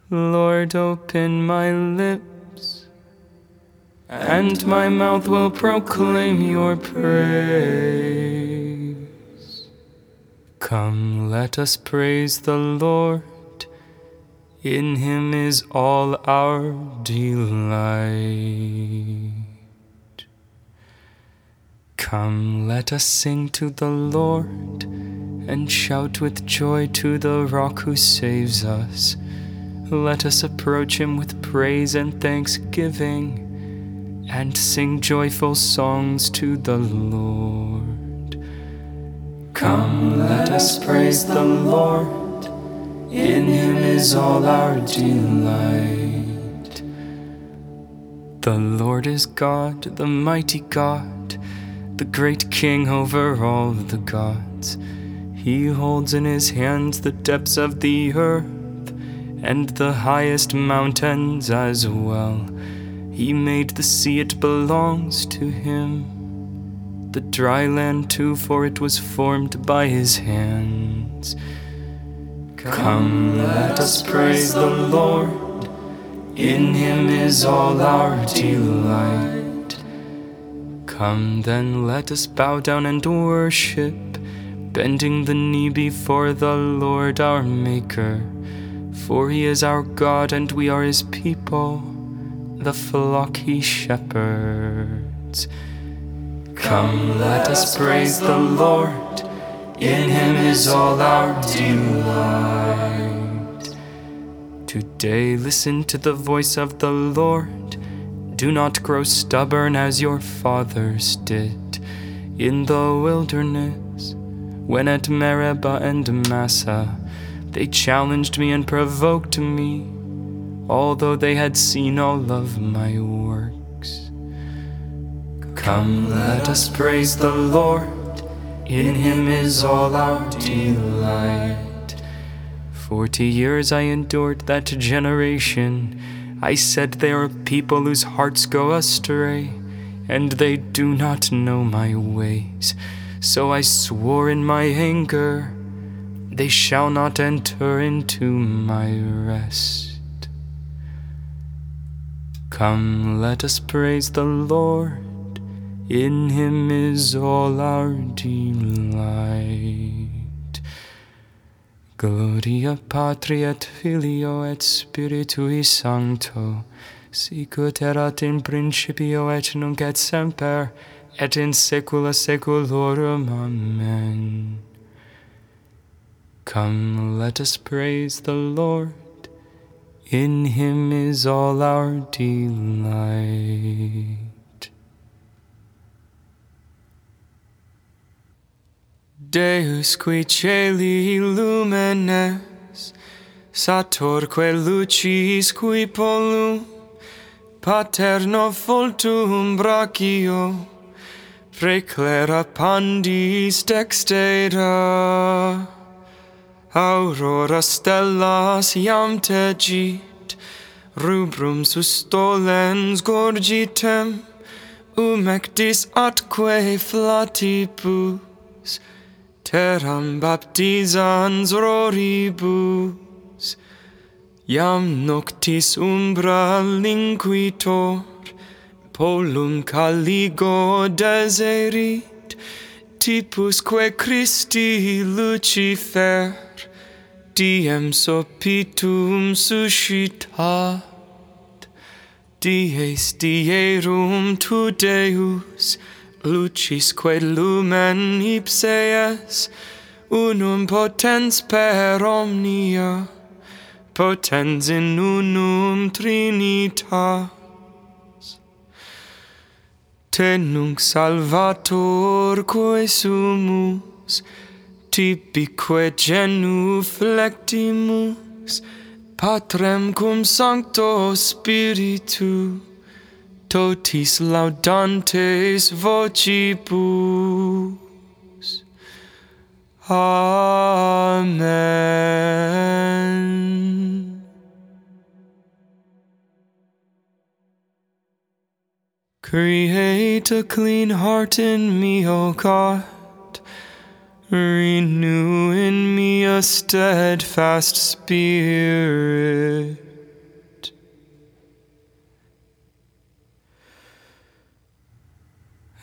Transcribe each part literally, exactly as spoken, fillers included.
Lord, open my lips, and my mouth will proclaim your praise. Come, let us praise the Lord. In him is all our delight. Come, let us sing to the Lord, and shout with joy to the rock who saves us. Let us approach him with praise and thanksgiving, and sing joyful songs to the Lord. Come, let us praise the Lord. In him is all our delight. The Lord is God, the mighty God, the great King over all the gods. He holds in his hands the depths of the earth, and the highest mountains as well. He made the sea, it belongs to him. The dry land too, for it was formed by his hands. Come, let us praise the Lord. In him is all our delight. Come then, let us bow down and worship, bending the knee before the Lord our Maker. For he is our God, and we are his people, the flock he shepherds. Come, let us praise the Lord. In him is all our delight. Today listen to the voice of the Lord. Do not grow stubborn as your fathers did in the wilderness, when at Meribah and Massah they challenged me and provoked me, although they had seen all of my works. Come, let us praise the Lord. In him is all our delight. Forty years I endured that generation. I said, they are people whose hearts go astray, and they do not know my ways. So I swore in my anger, they shall not enter into my rest. Come, let us praise the Lord. In him is all our delight. Gloria Patri et Filio et Spiritui Sancto, sicut erat in principio et nunc et semper, et in saecula saeculorum. Amen. Come, let us praise the Lord. In him is all our delight. Deus qui celi lumines, satorque lucis qui polum, paterno vultum brachio, praeclera pandis dextera. Aurora stellas iam tegit, rubrum sustolens gorgitem, umectis atque flatibus, terram baptisans roribus. Iam noctis umbra linquitor, polum caligo deserit, tipusque Christi Lucifer, diem sopitum suscitat. Dies dierum tu Deus, lucisque lumen ipse es, unum potens per omnia, potens in unum trinitas. Te nunc salvatorque sumus, tibique genuflectimus, Patrem cum Sancto Spiritu, totis laudantes vocibus. Amen. Create a clean heart in me, O God. Renew in me a steadfast spirit.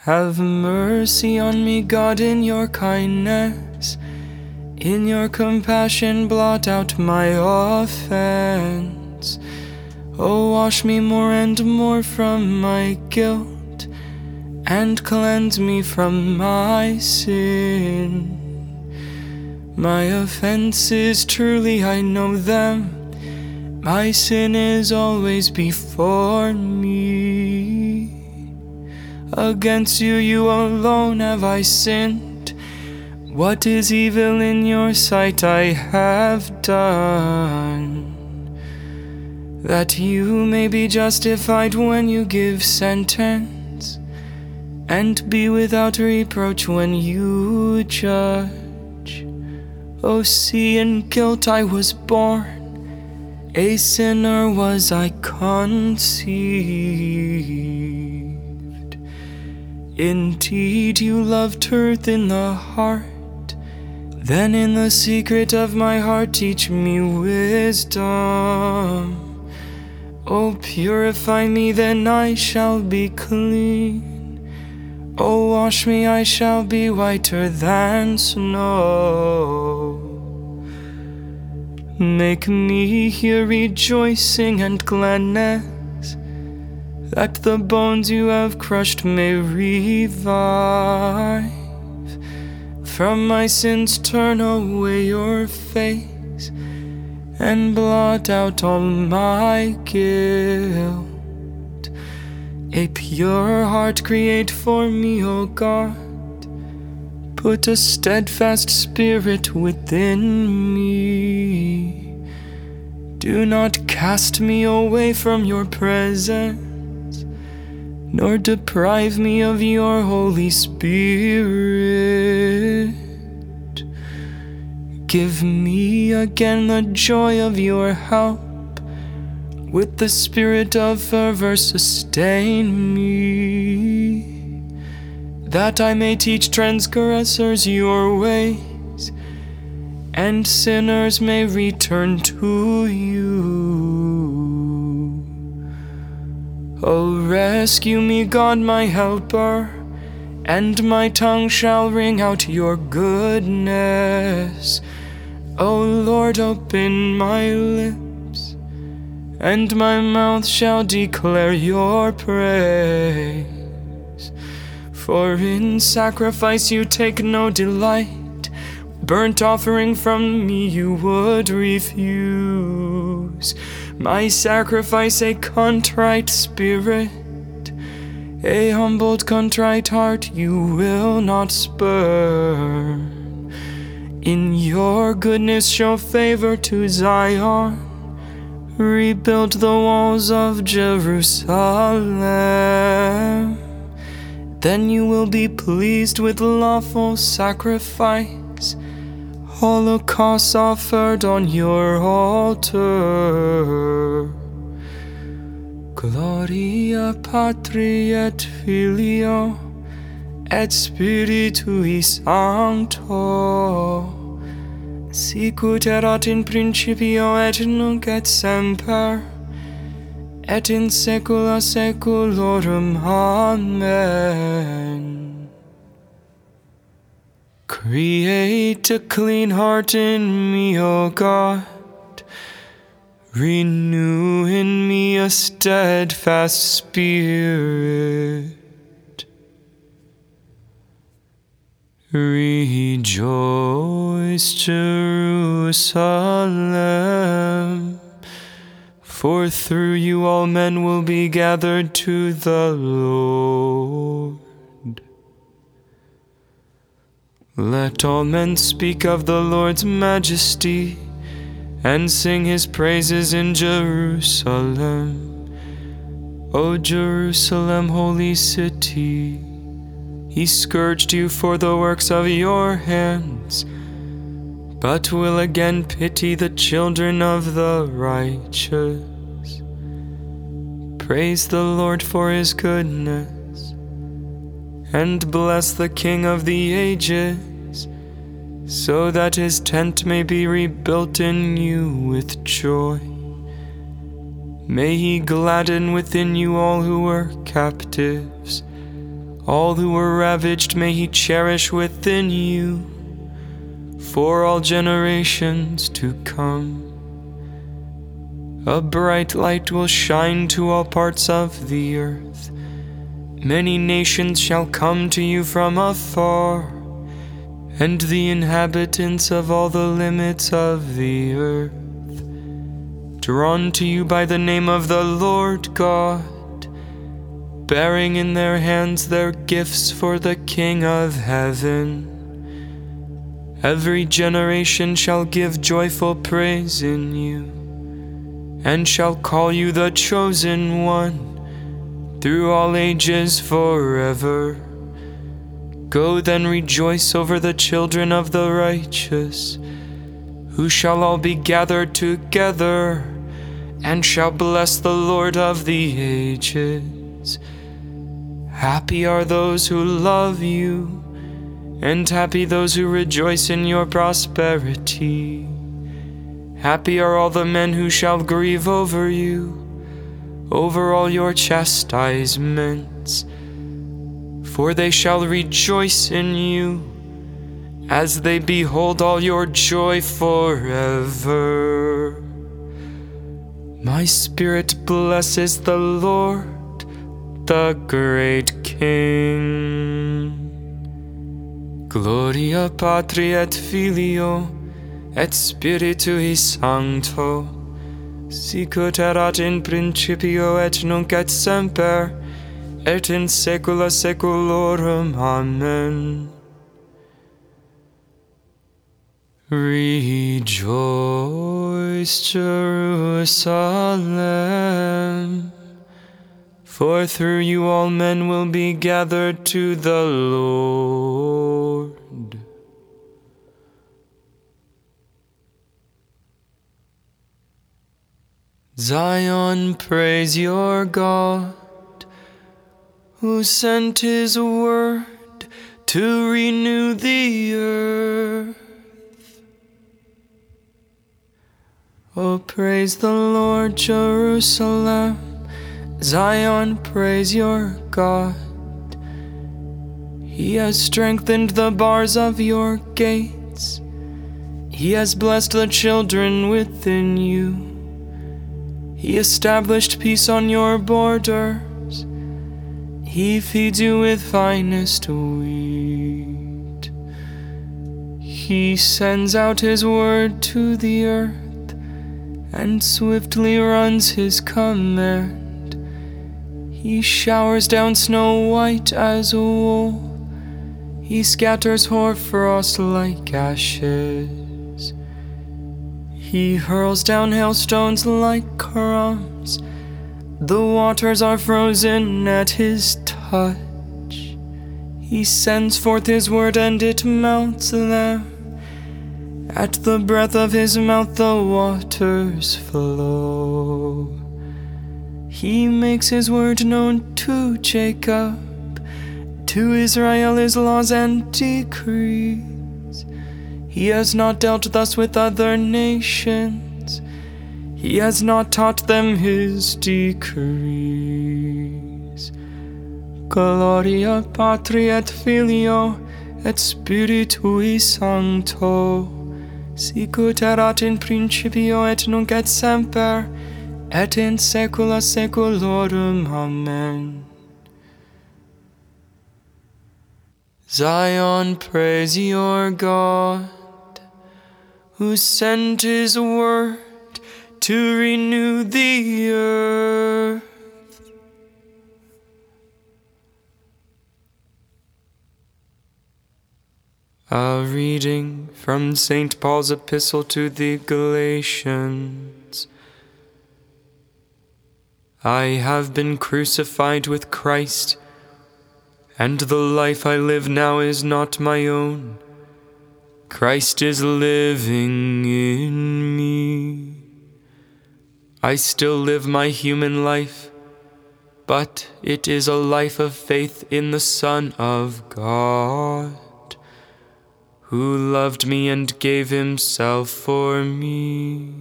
Have mercy on me, God, in your kindness. In your compassion, blot out my offense. Oh, wash me more and more from my guilt, and cleanse me from my sin. My offenses, truly I know them. My sin is always before me. Against you, you alone have I sinned. What is evil in your sight I have done, that you may be justified when you give sentence, and be without reproach when you judge. O see, in guilt I was born, a sinner was I conceived. Indeed, you love truth in the heart. Then in the secret of my heart teach me wisdom. Oh, purify me, then I shall be clean. Oh, wash me, I shall be whiter than snow. Make me hear rejoicing and gladness, that the bones you have crushed may revive. From my sins turn away your face, and blot out all my guilt. A pure heart create for me, O God. Put a steadfast spirit within me. Do not cast me away from your presence, nor deprive me of your Holy Spirit. Give me again the joy of your help. With the spirit of fervor sustain me, that I may teach transgressors your ways, and sinners may return to you. Oh, rescue me, God, my helper, and my tongue shall ring out your goodness. O Lord, open my lips, and my mouth shall declare your praise. For in sacrifice you take no delight, burnt offering from me you would refuse. My sacrifice a contrite spirit, a humbled contrite heart you will not spurn. In your goodness show favor to Zion, rebuild the walls of Jerusalem. Then you will be pleased with lawful sacrifice, holocausts offered on your altar. Gloria Patri et Filio et Spiritui Sancto, sicut erat in principio et nunc et semper, et in saecula saeculorum. Amen. Create a clean heart in me, O God. Renew in me a steadfast spirit. Rejoice, Jerusalem, for through you all men will be gathered to the Lord. Let all men speak of the Lord's majesty, and sing his praises in Jerusalem. O Jerusalem, holy city, he scourged you for the works of your hands, but will again pity the children of the righteous. Praise the Lord for his goodness, and bless the King of the ages, so that his tent may be rebuilt in you with joy. May he gladden within you all who were captives, All who were ravaged may he cherish within you for all generations to come. A bright light will shine to all parts of the earth. Many nations shall come to you from afar, and the inhabitants of all the limits of the earth, drawn to you by the name of the Lord God, bearing in their hands their gifts for the King of heaven. Every generation shall give joyful praise in you, and shall call you the chosen one through all ages forever. Go then, rejoice over the children of the righteous, who shall all be gathered together, and shall bless the Lord of the ages. Happy are those who love you, and happy those who rejoice in your prosperity. Happy are all the men who shall grieve over you, over all your chastisements, for they shall rejoice in you, as they behold all your joy forever. My spirit blesses the Lord, the great King. Gloria Patri et Filio et Spiritui Sancto, sic ut erat in principio et nunc et semper, et in saecula saeculorum. Amen. Rejoice, Jerusalem, for through you all men will be gathered to the Lord. Zion, praise your God, who sent his word to renew the earth. Oh, praise the Lord, Jerusalem. Zion, praise your God. He has strengthened the bars of your gates. He has blessed the children within you. He established peace on your borders. He feeds you with finest wheat. He sends out his word to the earth, and swiftly runs his command. He showers down snow white as wool. He scatters hoarfrost like ashes. He hurls down hailstones like crumbs. The waters are frozen at his touch. He sends forth his word and it melts them. At the breath of his mouth the waters flow. He makes his word known to Jacob, to Israel his laws and decrees. He has not dealt thus with other nations. He has not taught them his decrees. Gloria Patri et Filio et Spiritui Sancto, sic ut erat in principio et nunc et semper, et in saecula saeculorum. Amen. Zion, praise your God, who sent his word to renew the earth. A reading from Saint Paul's epistle to the Galatians. I have been crucified with Christ, and the life I live now is not my own. Christ is living in me. I still live my human life, but it is a life of faith in the Son of God, who loved me and gave himself for me.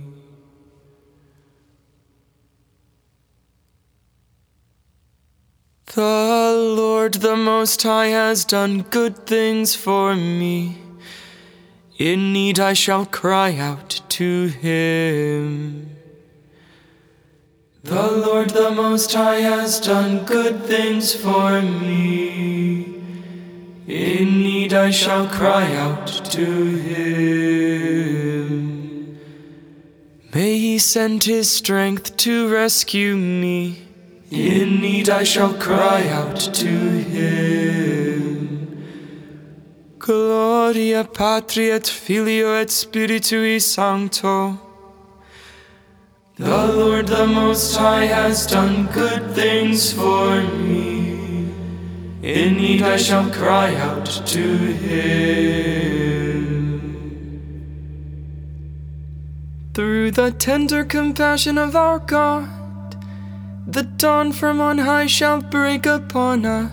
The Lord Lord the Most High has done good things for me. In need I shall cry out to him. The Lord the Most High has done good things for me. In need I shall cry out to him. May he send his strength to rescue me. In need I shall cry out to him. Gloria Patri et Filio et Spiritui Sancto. The Lord the Most High has done good things for me. In need I shall cry out to him. Through the tender compassion of our God, the dawn from on high shall break upon us.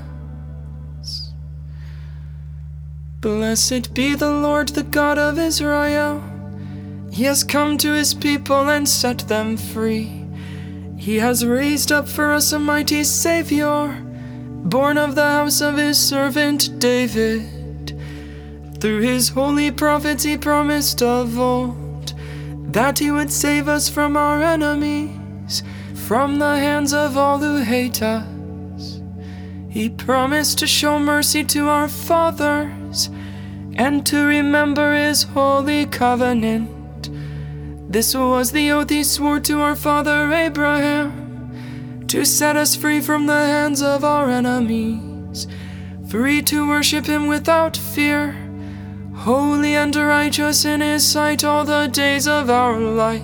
Blessed be the Lord, the God of Israel. He has come to his people and set them free. He has raised up for us a mighty Savior, born of the house of his servant David. Through his holy prophets he promised of old that he would save us from our enemies, from the hands of all who hate us. He promised to show mercy to our fathers and to remember his holy covenant. This was the oath he swore to our father Abraham, to set us free from the hands of our enemies, free to worship him without fear, holy and righteous in his sight all the days of our life.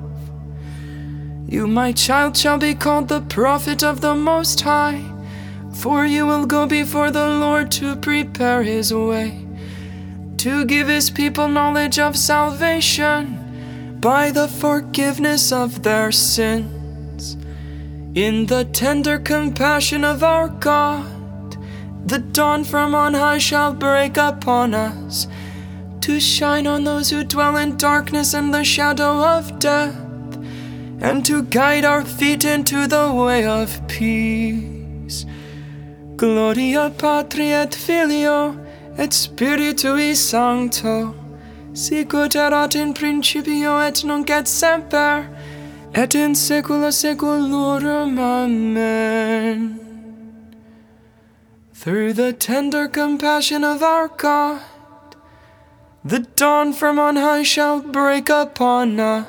You, my child, shall be called the prophet of the Most High, for you will go before the Lord to prepare his way, to give his people knowledge of salvation by the forgiveness of their sins. In the tender compassion of our God, the dawn from on high shall break upon us, to shine on those who dwell in darkness and the shadow of death, and to guide our feet into the way of peace. Gloria Patri et Filio et Spiritui Sancto, sicut erat in principio et nunc et semper, et in saecula saeculorum. Amen. Through the tender compassion of our God, the dawn from on high shall break upon us.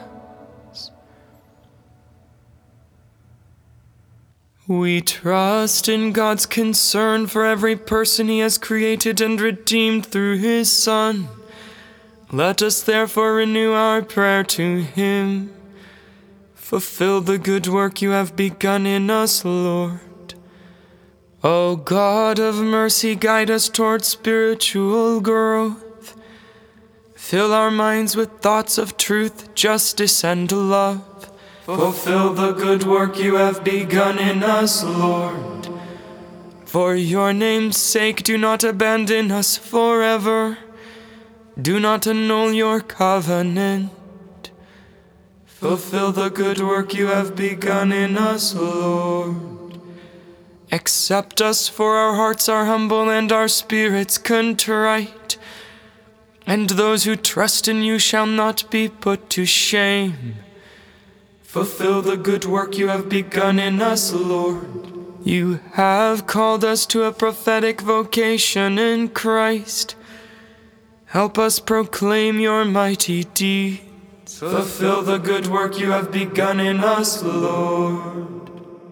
We trust in God's concern for every person he has created and redeemed through his Son. Let us therefore renew our prayer to him. Fulfill the good work you have begun in us, Lord. O God of mercy, guide us toward spiritual growth. Fill our minds with thoughts of truth, justice, and love. Fulfill the good work you have begun in us, Lord. For your name's sake, do not abandon us forever. Do not annul your covenant. Fulfill the good work you have begun in us, Lord. Accept us, for our hearts are humble and our spirits contrite. And those who trust in you shall not be put to shame. Fulfill the good work you have begun in us, Lord. You have called us to a prophetic vocation in Christ. Help us proclaim your mighty deeds. Fulfill the good work you have begun in us, Lord.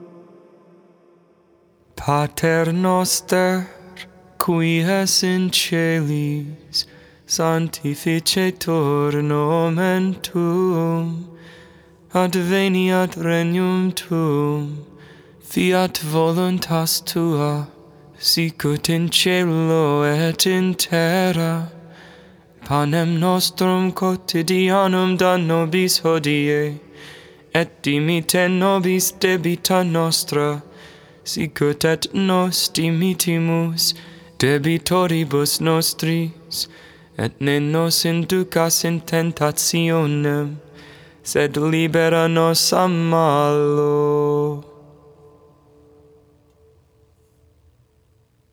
Pater noster, qui es in celis, sanctificetur nomen tuum. Adveniat regnum tuum, fiat voluntas tua, sicut in cielo et in terra. Panem nostrum quotidianum da nobis hodie, et dimitte nobis debita nostra, sicut et nos dimittimus debitoribus nostris, et ne nos inducas in tentationem, sed libera nos a malo.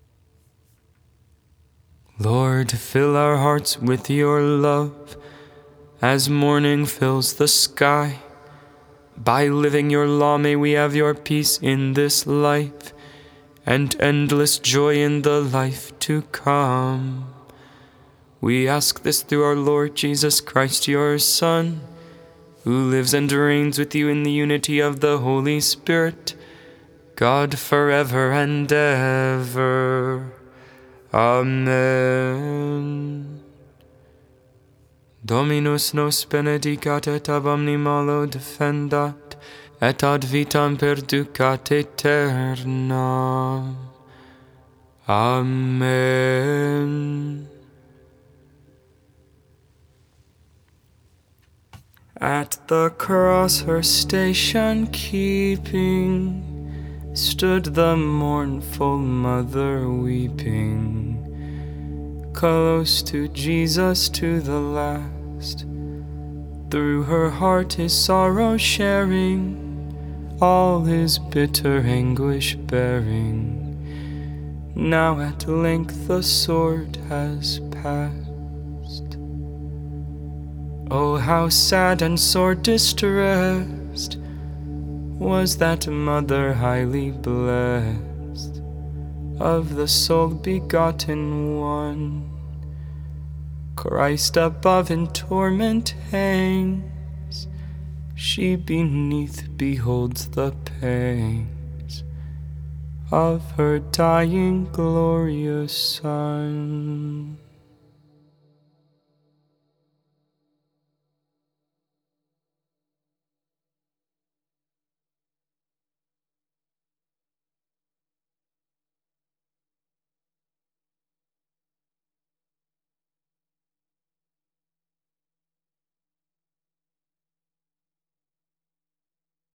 Lord, fill our hearts with your love, as morning fills the sky. By living your law may we have your peace in this life, and endless joy in the life to come. We ask this through our Lord Jesus Christ, your Son, who lives and reigns with you in the unity of the Holy Spirit, God forever and ever. Amen. Dominus nos benedicat et ab omni malo defendat, et ad vitam perducat aeternam. Amen. At the cross her station keeping, stood the mournful mother weeping, close to Jesus to the last, through her heart his sorrow sharing, all his bitter anguish bearing. Now at length the sword has passed. Oh, how sad and sore distressed was that mother highly blessed, of the sole begotten one. Christ above in torment hangs, she beneath beholds the pangs of her dying glorious Son.